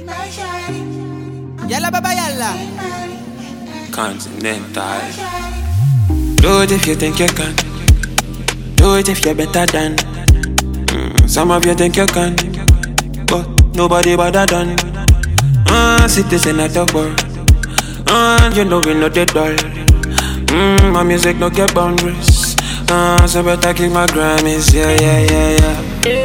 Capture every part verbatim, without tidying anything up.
Yalla baba yalla. Continental. Do it if you think you can. Do it if you're better than. Mm, some of you think you can, but nobody better than. Ah, uh, citizen of the world. Ah, uh, you know we know the doll. Mm, my music no get boundaries. Ah, uh, so better keep my Grammys. Yeah, yeah, yeah, yeah.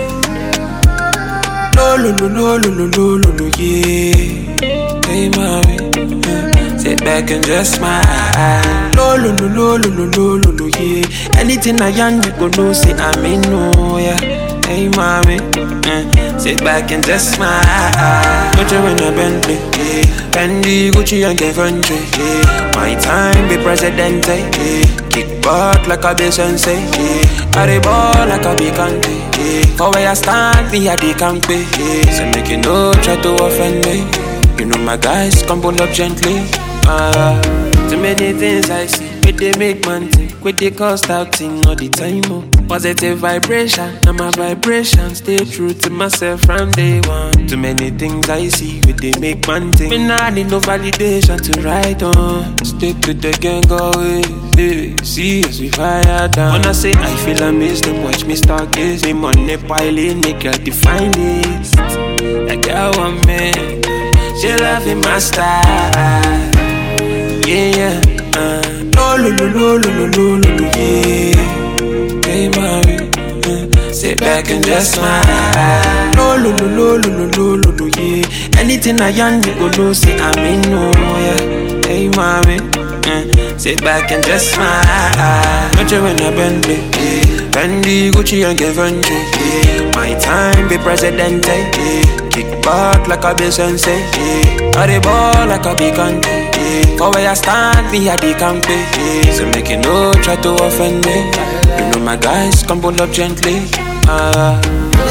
Lo lo lo lo lo lo lo lo lo yeah. Hey mommy, uh, sit back and just smile. Lo lo lo lo lo lo lo lo lo yeah. Anything I am, you go know say I'm in no yeah. Hey mommy, uh, sit back and just smile. Put you in a Bentley, yeah. Fendi, Gucci and Givenchy, yeah. My time be presidente, yeah. Kick butt like a be sensei, yeah. Carry ball like a be Kante, yeah. For where I stand, me a the campe, yeah. So make you know, try to offend me. You know my guys, come pull up gently. Uh, too many things I see, with they make man think, with they cost out thing all the time. Oh. Positive vibration, and my vibration stay true to myself from day one. Too many things I see, with they make man think. Me nah need no validation to write on. Stick to the gang always. Hey, see as we fire down. When I say I feel I miss them, watch me start this. Me money piling, make her define this. Like I want me. She loving my style, yeah, yeah. Uh, lo lo lo lo lo lo lo lo yeah. Hey mommy, uh, sit back and just smile. Lo lo lo lo lo lo lo lo yeah. Anything I am, you go know say I'm in no yeah. Hey mommy, uh, sit back and just smile. Put you in a Bentley, yeah. Fendi, Gucci and Givenchy, yeah. My time be presidente, yeah. Kick back like a be sensei, yeah. Carry ball like a be Kante, yeah. For where I stand, me a the campe, yeah. So make you know, try to offend me. You know my guys, come pull up gently. Ah.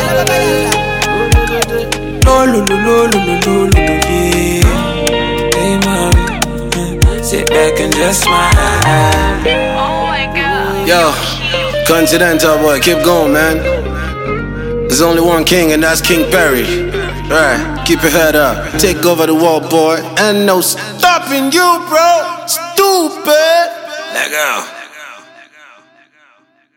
Lo lo lo lo lo lo lo lo yeah. Hey mommy, uh, sit back and just smile. Oh my God. Yo, Continental boy, keep going, man. There's only one king, and that's King Perry. Right, keep your head up. Take over the world, boy. And no stopping you, bro. Stupid. Let go.